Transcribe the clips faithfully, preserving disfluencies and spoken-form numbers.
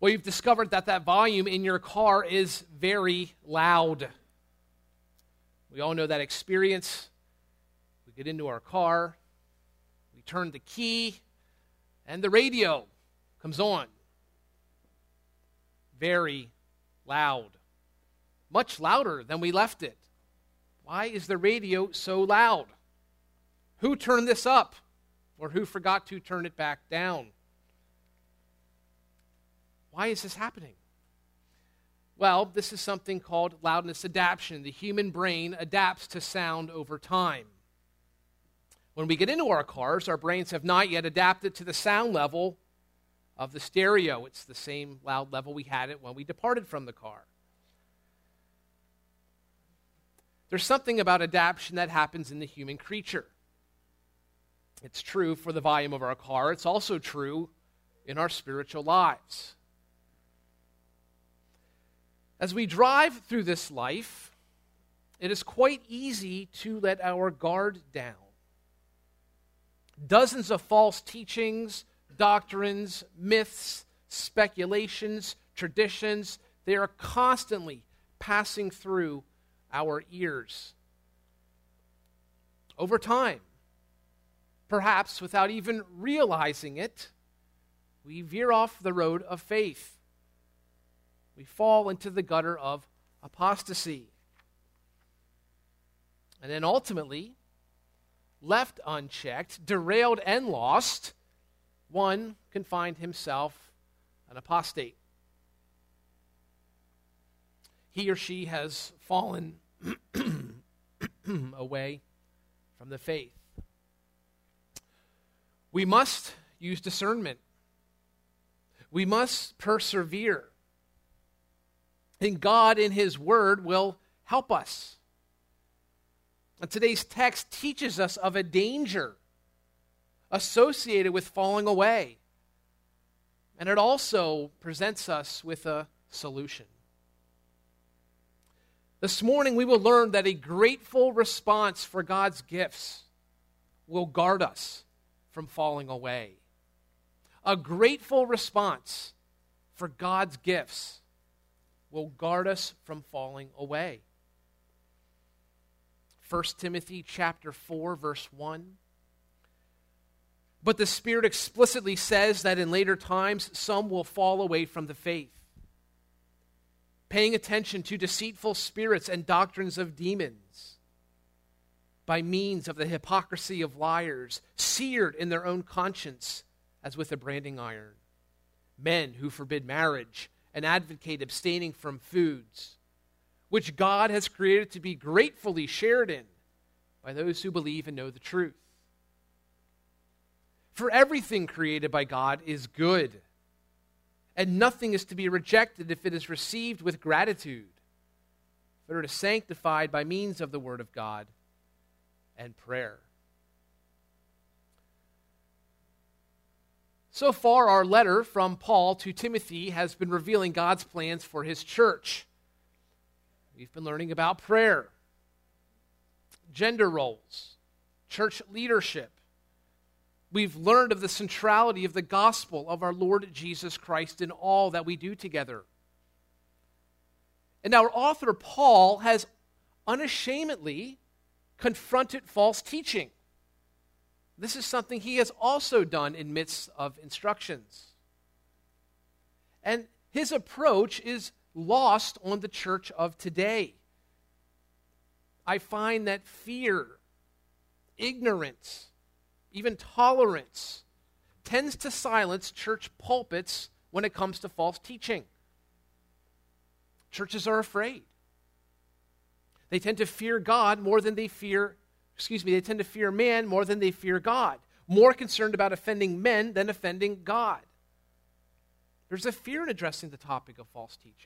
Well, you've discovered that that volume in your car is very loud. We all know that experience. We get into our car, we turn the key, and the radio comes on. Very loud. Much louder than we left it. Why is the radio so loud? Who turned this up? Or who forgot to turn it back down? Why is this happening? Well, this is something called loudness adaptation. The human brain adapts to sound over time. When we get into our cars, our brains have not yet adapted to the sound level of the stereo. It's the same loud level we had it when we departed from the car. There's something about adaptation that happens in the human creature. It's true for the volume of our car. It's also true in our spiritual lives. As we drive through this life, it is quite easy to let our guard down. Dozens of false teachings, doctrines, myths, speculations, traditions, they are constantly passing through our ears. Over time, perhaps without even realizing it, we veer off the road of faith. We fall into the gutter of apostasy. And then ultimately, left unchecked, derailed and lost, one can find himself an apostate. He or she has fallen away from the faith. We must use discernment. We must persevere. And God in His Word will help us. And today's text teaches us of a danger associated with falling away. And it also presents us with a solution. This morning we will learn that a grateful response for God's gifts will guard us from falling away. A grateful response for God's gifts will guard us from falling away. First Timothy chapter four, verse one. But the Spirit explicitly says that in later times some will fall away from the faith, paying attention to deceitful spirits and doctrines of demons, by means of the hypocrisy of liars, seared in their own conscience as with a branding iron. Men who forbid marriage and advocate abstaining from foods, which God has created to be gratefully shared in by those who believe and know the truth. For everything created by God is good, and nothing is to be rejected if it is received with gratitude, but it is sanctified by means of the Word of God and prayer. So far, our letter from Paul to Timothy has been revealing God's plans for his church. We've been learning about prayer, gender roles, church leadership. We've learned of the centrality of the gospel of our Lord Jesus Christ in all that we do together. And our author, Paul, has unashamedly confronted false teaching. This is something he has also done in midst of instructions. And his approach is lost on the church of today. I find that fear, ignorance, even tolerance tends to silence church pulpits when it comes to false teaching. Churches are afraid. They tend to fear God more than they fear Excuse me, they tend to fear man more than they fear God. More concerned about offending men than offending God. There's a fear in addressing the topic of false teaching.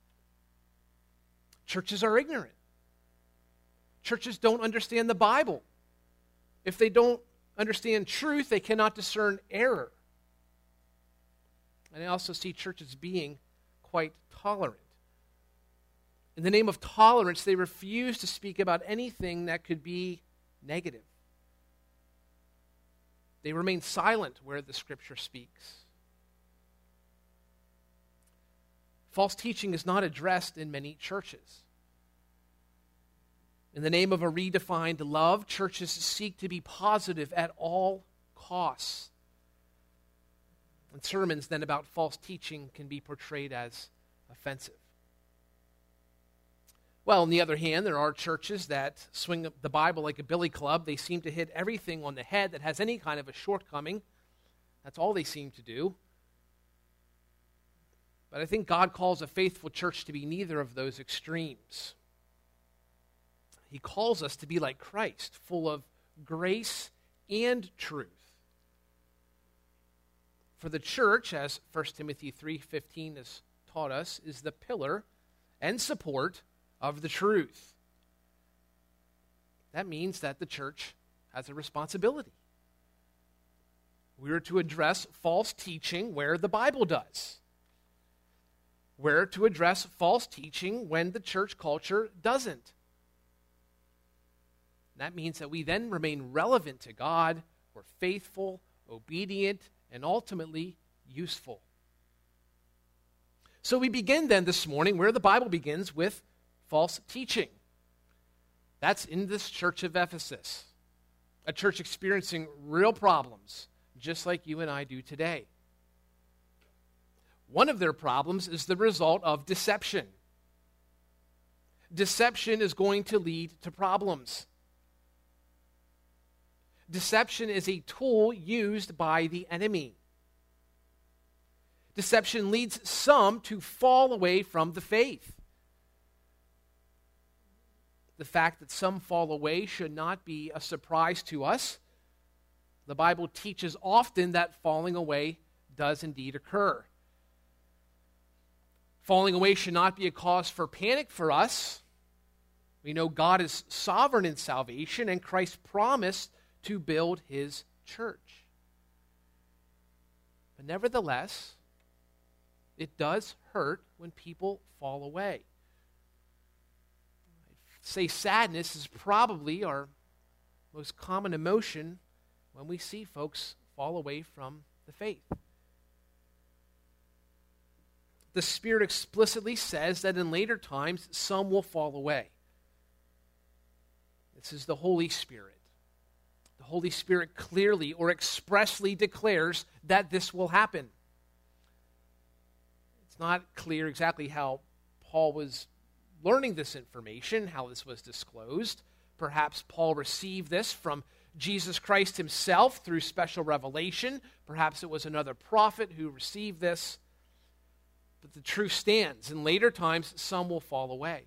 Churches are ignorant. Churches don't understand the Bible. If they don't understand truth, they cannot discern error. And I also see churches being quite tolerant. In the name of tolerance, they refuse to speak about anything that could be negative. They remain silent where the Scripture speaks. false teaching is not addressed in many churches. In the name of a redefined love, churches seek to be positive at all costs. And sermons then about false teaching can be portrayed as offensive. Well, on the other hand, there are churches that swing the Bible like a billy club. They seem to hit everything on the head that has any kind of a shortcoming. That's all they seem to do. But I think God calls a faithful church to be neither of those extremes. He calls us to be like Christ, full of grace and truth. For the church, as First Timothy three fifteen has taught us, is the pillar and support of the truth. That means that the church has a responsibility. We are to address false teaching where the Bible does. We're to address false teaching when the church culture doesn't. That means that we then remain relevant to God, we're faithful, obedient, and ultimately useful. So we begin then this morning where the Bible begins, with false teaching. That's in this church of Ephesus, a church experiencing real problems, just like you and I do today. One of their problems is the result of deception. Deception is going to lead to problems. Deception is a tool used by the enemy. Deception leads some to fall away from the faith. The fact that some fall away should not be a surprise to us. The Bible teaches often that falling away does indeed occur. Falling away should not be a cause for panic for us. We know God is sovereign in salvation, and Christ promised to build his church. But nevertheless, it does hurt when people fall away. I'd say sadness is probably our most common emotion when we see folks fall away from the faith. The Spirit explicitly says that in later times, some will fall away. This is the Holy Spirit. The Holy Spirit clearly or expressly declares that this will happen. It's not clear exactly how Paul was learning this information, how this was disclosed. Perhaps Paul received this from Jesus Christ himself through special revelation. Perhaps it was another prophet who received this. But the truth stands. In later times, some will fall away.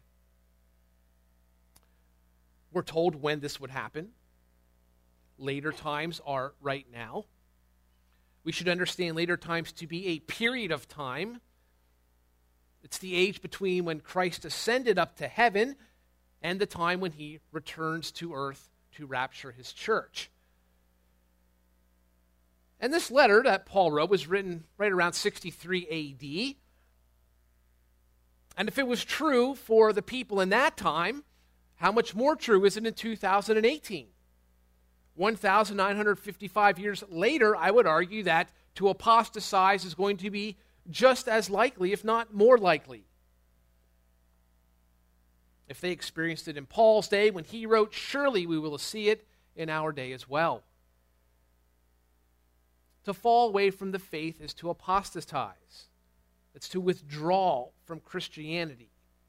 We're told when this would happen. Later times are right now. We should understand later times to be a period of time. It's the age between when Christ ascended up to heaven and the time when he returns to earth to rapture his church. And this letter that Paul wrote was written right around sixty-three A D. And if it was true for the people in that time, how much more true is it in two thousand eighteen? one thousand nine hundred fifty-five years later, I would argue that to apostatize is going to be just as likely, if not more likely. If they experienced it in Paul's day when he wrote, surely we will see it in our day as well. To fall away from the faith is to apostatize. It's to withdraw from Christianity.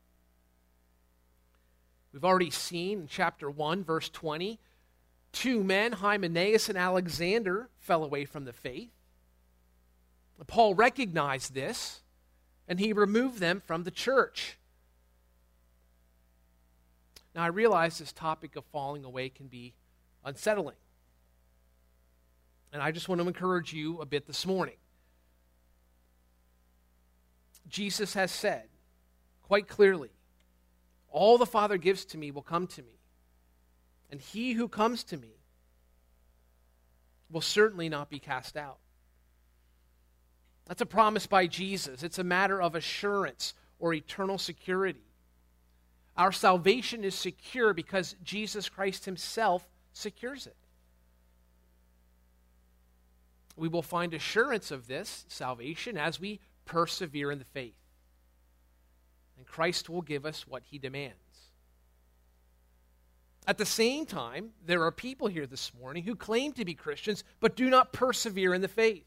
We've already seen in chapter one, verse twenty, two men, Hymenaeus and Alexander, fell away from the faith. Paul recognized this, and he removed them from the church. Now, I realize this topic of falling away can be unsettling. And I just want to encourage you a bit this morning. Jesus has said quite clearly, all the Father gives to me will come to me, and he who comes to me will certainly not be cast out. That's a promise by Jesus. It's a matter of assurance or eternal security. Our salvation is secure because Jesus Christ himself secures it. We will find assurance of this salvation as we persevere in the faith. and Christ will give us what he demands. At the same time, there are people here this morning who claim to be Christians but do not persevere in the faith.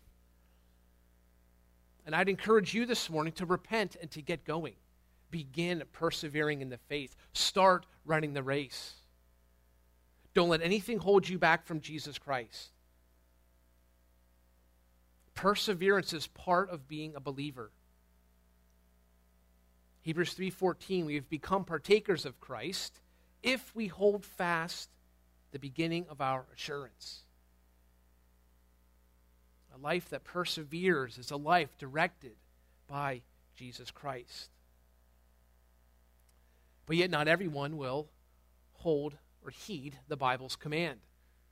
And I'd encourage you this morning to repent and to get going. Begin persevering in the faith. Start running the race. Don't let anything hold you back from Jesus Christ. Perseverance is part of being a believer. Hebrews three fourteen, we have become partakers of Christ if we hold fast the beginning of our assurance. A life that perseveres is a life directed by Jesus Christ. But yet not everyone will hold or heed the Bible's command.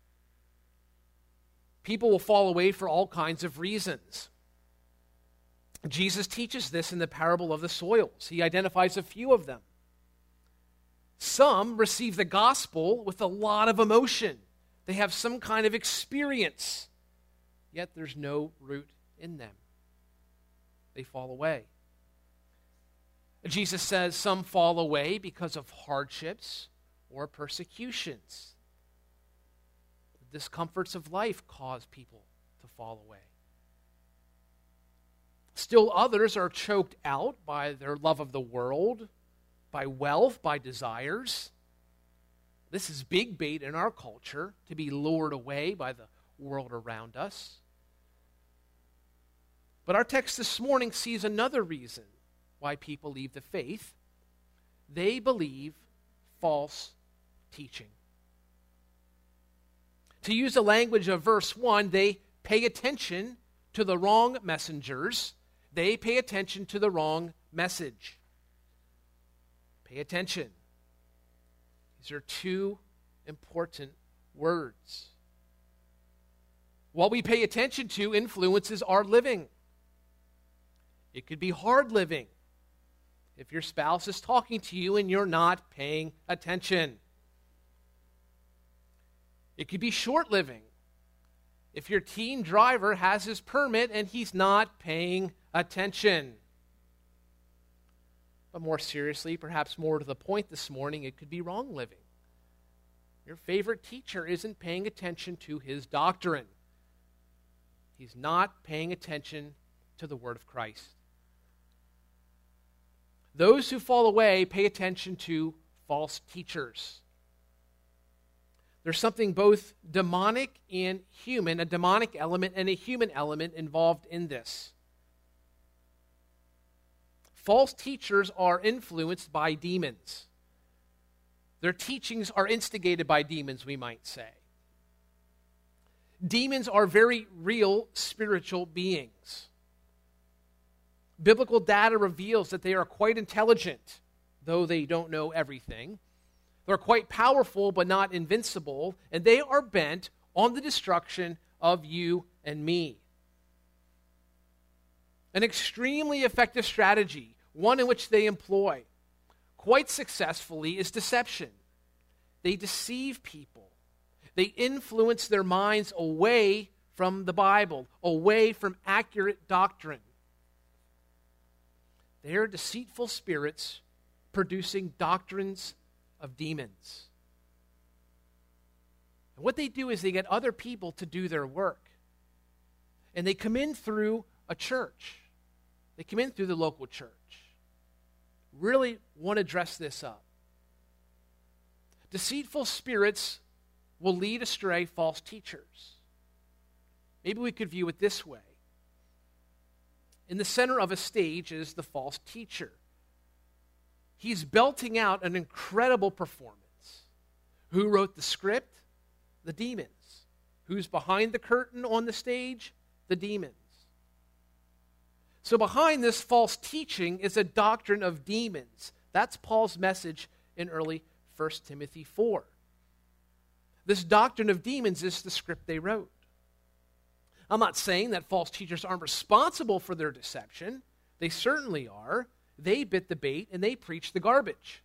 People will fall away for all kinds of reasons. Jesus teaches this in the parable of the soils. He identifies a few of them. Some receive the gospel with a lot of emotion. They have some kind of experience, yet there's no root in them. They fall away. Jesus says some fall away because of hardships or persecutions. The discomforts of life cause people to fall away. Still others are choked out by their love of the world, by wealth, by desires. This is big bait in our culture, to be lured away by the world around us. But our text this morning sees another reason why people leave the faith. They believe false teaching. To use the language of verse one, they pay attention to the wrong messengers. They pay attention to the wrong message. Pay attention. These are two important words. What we pay attention to influences our living. It could be hard living if your spouse is talking to you and you're not paying attention. It could be short living if your teen driver has his permit and he's not paying attention. But more seriously, perhaps more to the point this morning, it could be wrong living. Your favorite teacher isn't paying attention to his doctrine. He's not paying attention to the word of Christ. Those who fall away pay attention to false teachers. There's something both demonic and human, a demonic element and a human element involved in this. False teachers are influenced by demons. Their teachings are instigated by demons, we might say. Demons are very real spiritual beings. Biblical data reveals that they are quite intelligent, though they don't know everything. They're quite powerful, but not invincible, and they are bent on the destruction of you and me. An extremely effective strategy, one in which they employ quite successfully, is deception. They deceive people. They influence their minds away from the Bible, away from accurate doctrine. They are deceitful spirits producing doctrines of demons. And what they do is they get other people to do their work. And they come in through a church. They come in through the local church. Really want to dress this up. Deceitful spirits will lead astray false teachers. Maybe we could view it this way. In the center of a stage is the false teacher. He's belting out an incredible performance. Who wrote the script? The demons. Who's behind the curtain on the stage? The demons. So behind this false teaching is a doctrine of demons. That's Paul's message in early First Timothy four. This doctrine of demons is the script they wrote. I'm not saying that false teachers aren't responsible for their deception. They certainly are. They bit the bait and they preach the garbage.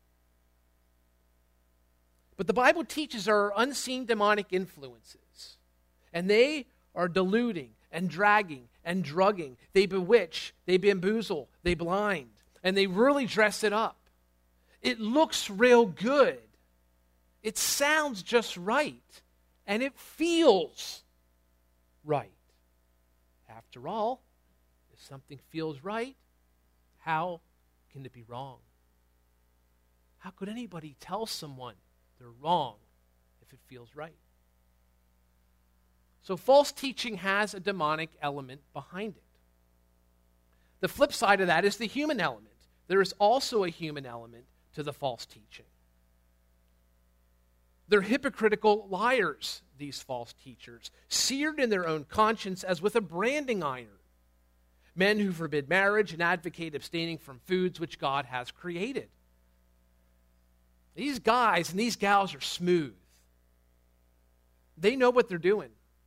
But the Bible teaches there are unseen demonic influences. And they are deluding and dragging and drugging. They bewitch, they bamboozle, they blind. and they really dress it up. It looks real good. It sounds just right, and it feels right. After all, if something feels right, how can it be wrong? How could anybody tell someone they're wrong if it feels right? So false teaching has a demonic element behind it. The flip side of that is the human element. There is also a human element to the false teaching. They're hypocritical liars, these false teachers, seared in their own conscience as with a branding iron. Men who forbid marriage and advocate abstaining from foods which God has created. These guys and these gals are smooth. They know what they're doing.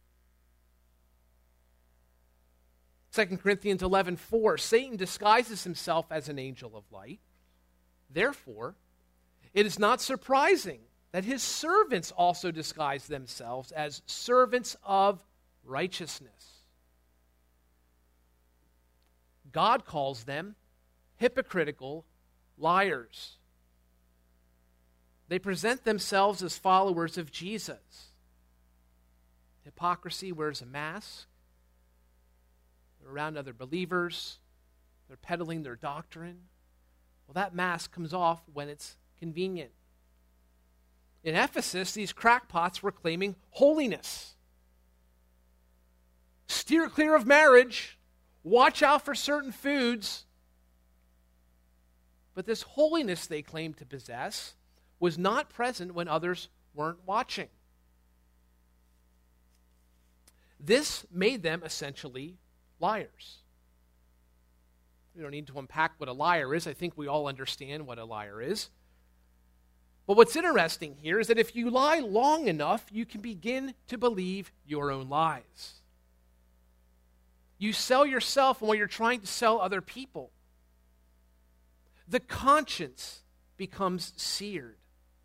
Second Corinthians eleven four, Satan disguises himself as an angel of light. Therefore, it is not surprising that his servants also disguise themselves as servants of righteousness. God calls them hypocritical liars. They present themselves as followers of Jesus. Hypocrisy wears a mask. They're around other believers. They're peddling their doctrine. Well, that mask comes off when it's convenient. In Ephesus, these crackpots were claiming holiness. Steer clear of marriage. Watch out for certain foods. But this holiness they claimed to possess was not present when others weren't watching. This made them essentially liars. We don't need to unpack what a liar is. I think we all understand what a liar is. But what's interesting here is that if you lie long enough, you can begin to believe your own lies. You sell yourself on what you're trying to sell other people. The conscience becomes seared.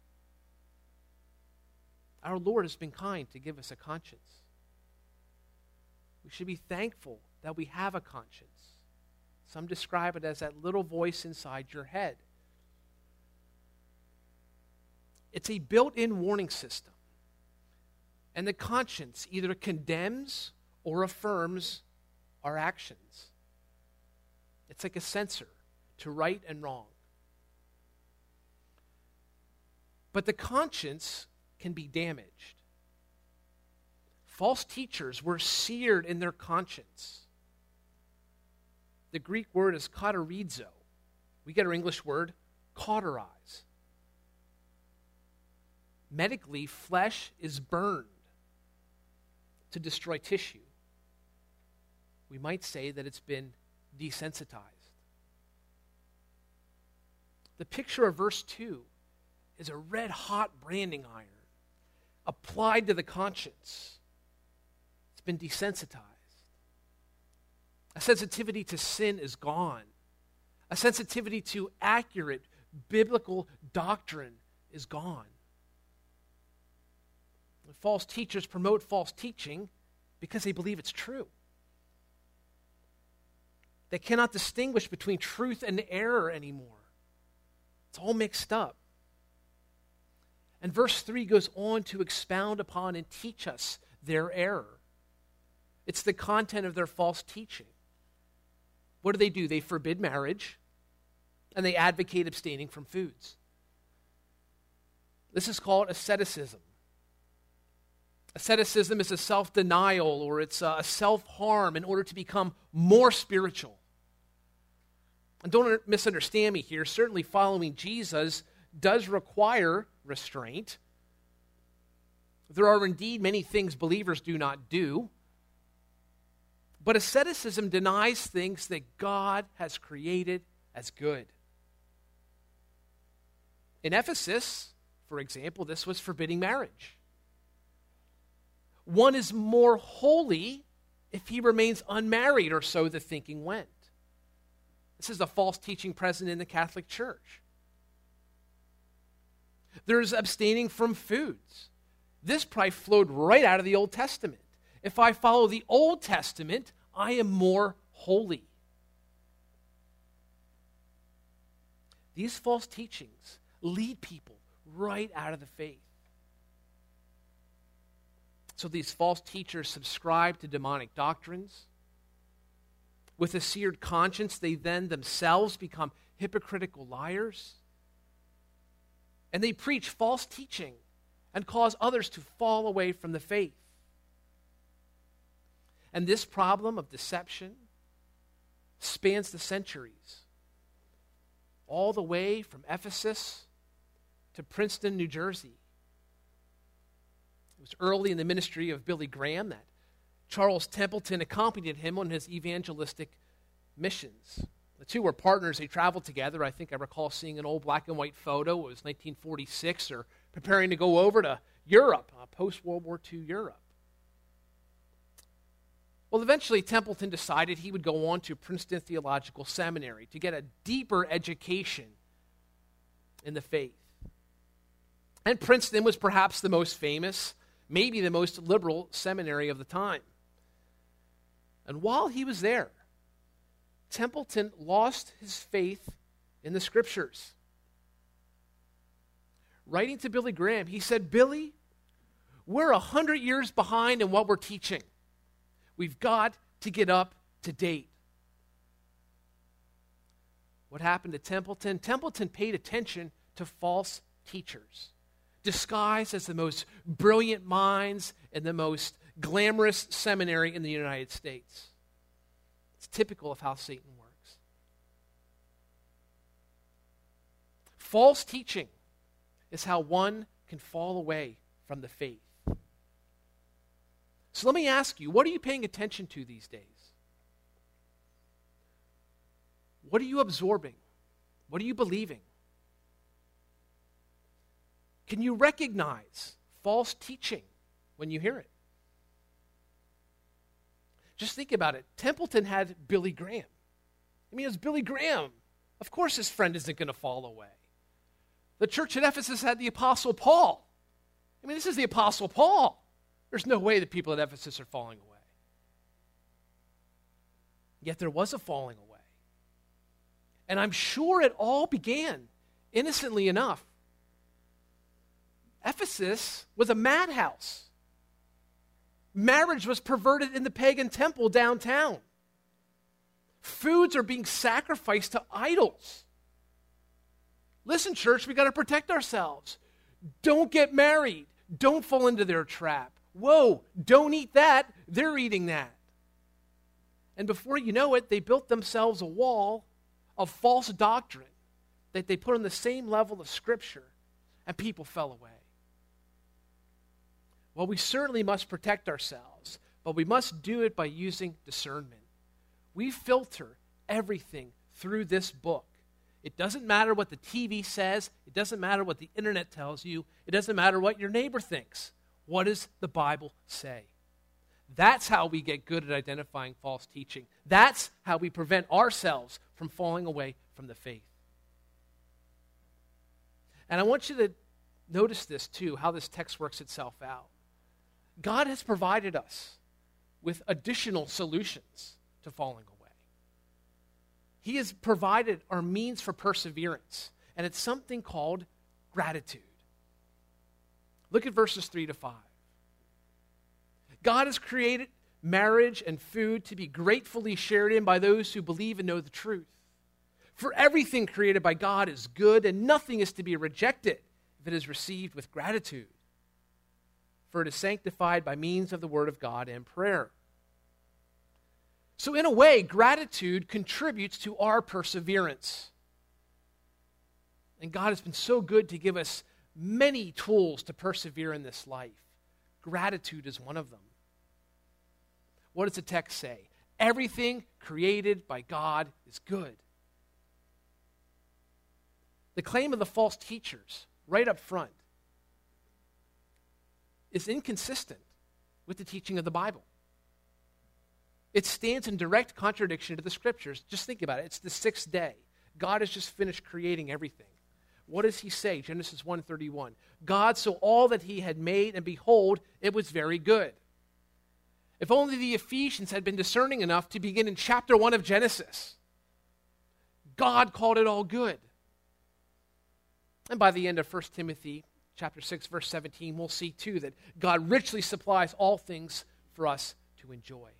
Our Lord has been kind to give us a conscience. We should be thankful that we have a conscience. Some describe it as that little voice inside your head. It's a built-in warning system. And the conscience either condemns or affirms our actions. It's like a censor to right and wrong. But the conscience can be damaged. False teachers were seared in their conscience. The Greek word is katerizo. We get our English word cauterize. Medically, flesh is burned to destroy tissue. We might say that it's been desensitized. The picture of verse two is a red-hot branding iron applied to the conscience. It's been desensitized. A sensitivity to sin is gone. A sensitivity to accurate biblical doctrine is gone. False teachers promote false teaching because they believe it's true. They cannot distinguish between truth and error anymore. It's all mixed up. And verse three goes on to expound upon and teach us their error. It's the content of their false teaching. What do they do? They forbid marriage, and they advocate abstaining from foods. This is called asceticism. Asceticism is a self-denial, or it's a self-harm in order to become more spiritual. And don't misunderstand me here. Certainly following Jesus does require restraint. There are indeed many things believers do not do. But asceticism denies things that God has created as good. In Ephesus, for example, this was forbidding marriage. One is more holy if he remains unmarried, or so the thinking went. This is a false teaching present in the Catholic Church. There's abstaining from foods. This probably flowed right out of the Old Testament. If I follow the Old Testament, I am more holy. these false teachings lead people right out of the faith. So these false teachers subscribe to demonic doctrines. With a seared conscience, they then themselves become hypocritical liars. And they preach false teaching and cause others to fall away from the faith. And this problem of deception spans the centuries, all the way from Ephesus to Princeton, New Jersey. It was early in the ministry of Billy Graham that Charles Templeton accompanied him on his evangelistic missions. The two were partners. They traveled together. I think I recall seeing an old black and white photo. It was nineteen forty-six, or preparing to go over to Europe, uh, post-World War Two Europe. Well, eventually Templeton decided he would go on to Princeton Theological Seminary to get a deeper education in the faith. And Princeton was perhaps the most famous, maybe the most liberal seminary of the time. And while he was there, Templeton lost his faith in the Scriptures. Writing to Billy Graham, he said, "Billy, we're a hundred years behind in what we're teaching. We've got to get up to date." What happened to Templeton? Templeton paid attention to false teachers, disguised as the most brilliant minds in the most glamorous seminary in the United States. It's typical of how Satan works. False teaching is how one can fall away from the faith. So let me ask you, what are you paying attention to these days? What are you absorbing? What are you believing? Can you recognize false teaching when you hear it? Just think about it. Templeton had Billy Graham. I mean, it was Billy Graham. Of course his friend isn't going to fall away. The church at Ephesus had the Apostle Paul. I mean, this is the Apostle Paul. There's no way the people at Ephesus are falling away. Yet there was a falling away. And I'm sure it all began, innocently enough. Ephesus was a madhouse. Marriage was perverted in the pagan temple downtown. Foods are being sacrificed to idols. Listen, church, we got to protect ourselves. Don't get married. Don't fall into their trap. Whoa, don't eat that. They're eating that. And before you know it, they built themselves a wall of false doctrine that they put on the same level of Scripture, and people fell away. Well, we certainly must protect ourselves, but we must do it by using discernment. We filter everything through this book. It doesn't matter what the T V says. It doesn't matter what the internet tells you. It doesn't matter what your neighbor thinks. What does the Bible say? That's how we get good at identifying false teaching. That's how we prevent ourselves from falling away from the faith. And I want you to notice this too, how this text works itself out. God has provided us with additional solutions to falling away. He has provided our means for perseverance, and it's something called gratitude. Look at verses three to five. God has created marriage and food to be gratefully shared in by those who believe and know the truth. For everything created by God is good, and nothing is to be rejected if it is received with gratitude. For it is sanctified by means of the word of God and prayer. So in a way, gratitude contributes to our perseverance. And God has been so good to give us many tools to persevere in this life. Gratitude is one of them. What does the text say? Everything created by God is good. The claim of the false teachers, right up front, is inconsistent with the teaching of the Bible. It stands in direct contradiction to the Scriptures. Just think about it. It's the sixth day. God has just finished creating everything. What does he say? Genesis one thirty-one. God saw all that he had made, and behold, it was very good. If only the Ephesians had been discerning enough to begin in chapter one of Genesis. God called it all good. And by the end of First Timothy chapter six, verse seventeen, we'll see too that God richly supplies all things for us to enjoy.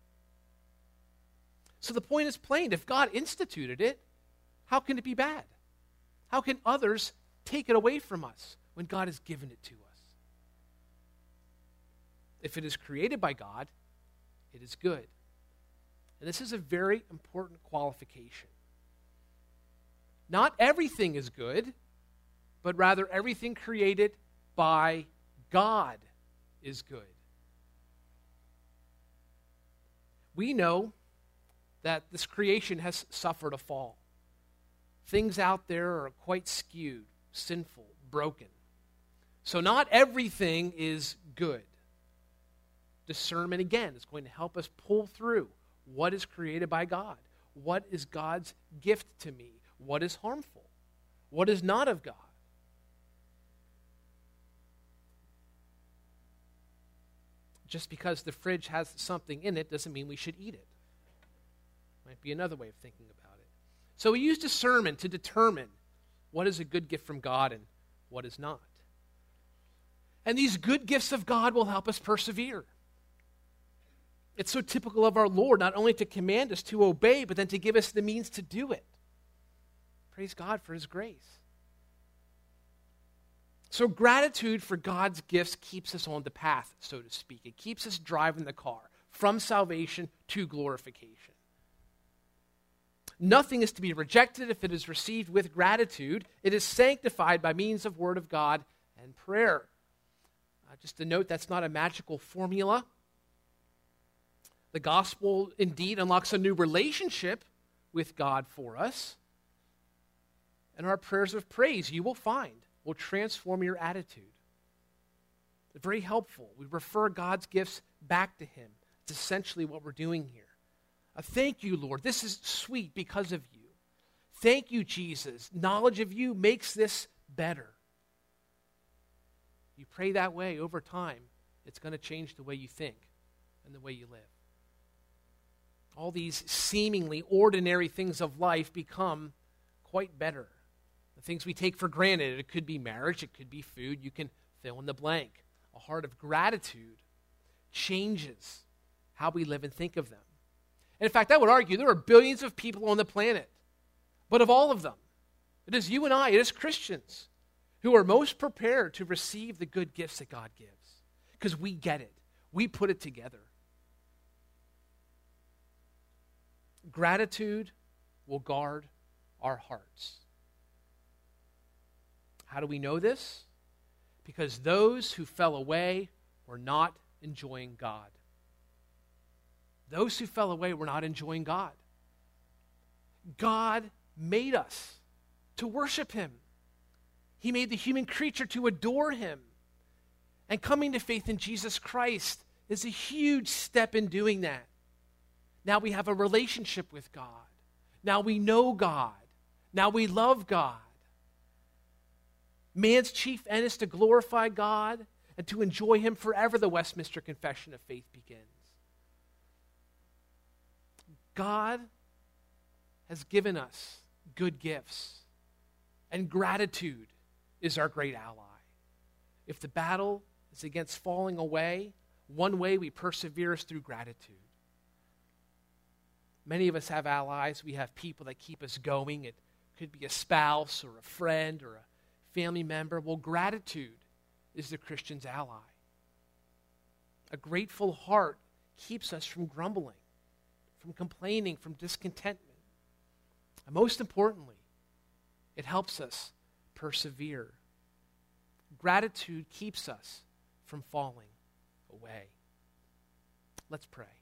So the point is plain. If God instituted it, how can it be bad? How can others take it away from us when God has given it to us? If it is created by God, it is good. And this is a very important qualification. Not everything is good, but rather everything created by God is good. We know that this creation has suffered a fall. Things out there are quite skewed, sinful, broken. So not everything is good. Discernment, again, is going to help us pull through what is created by God. What is God's gift to me? What is harmful? What is not of God? Just because the fridge has something in it doesn't mean we should eat it. Might be another way of thinking about it. So we use discernment to determine what is a good gift from God and what is not. And these good gifts of God will help us persevere. It's so typical of our Lord, not only to command us to obey, but then to give us the means to do it. Praise God for his grace. So gratitude for God's gifts keeps us on the path, so to speak. It keeps us driving the car from salvation to glorification. Nothing is to be rejected if it is received with gratitude. It is sanctified by means of word of God and prayer. Uh, just to note, that's not a magical formula. The gospel indeed unlocks a new relationship with God for us. And our prayers of praise, you will find, will transform your attitude. It's very helpful. We refer God's gifts back to him. It's essentially what we're doing here. Uh, thank you, Lord. This is sweet because of you. Thank you, Jesus. Knowledge of you makes this better. You pray that way over time, it's going to change the way you think and the way you live. All these seemingly ordinary things of life become quite better. The things we take for granted, it could be marriage, it could be food, you can fill in the blank. A heart of gratitude changes how we live and think of them. And in fact, I would argue there are billions of people on the planet, but of all of them, it is you and I, it is Christians, who are most prepared to receive the good gifts that God gives. Because we get it. We put it together. Gratitude will guard our hearts. How do we know this? Because those who fell away were not enjoying God. Those who fell away were not enjoying God. God made us to worship him. He made the human creature to adore him. And coming to faith in Jesus Christ is a huge step in doing that. Now we have a relationship with God. Now we know God. Now we love God. Man's chief end is to glorify God and to enjoy him forever, the Westminster Confession of Faith begins. God has given us good gifts, and gratitude is our great ally. If the battle is against falling away, one way we persevere is through gratitude. Many of us have allies. We have people that keep us going. It could be a spouse or a friend or a family member. Well, gratitude is the Christian's ally. A grateful heart keeps us from grumbling, from complaining, from discontentment. And most importantly, it helps us persevere. Gratitude keeps us from falling away. Let's pray.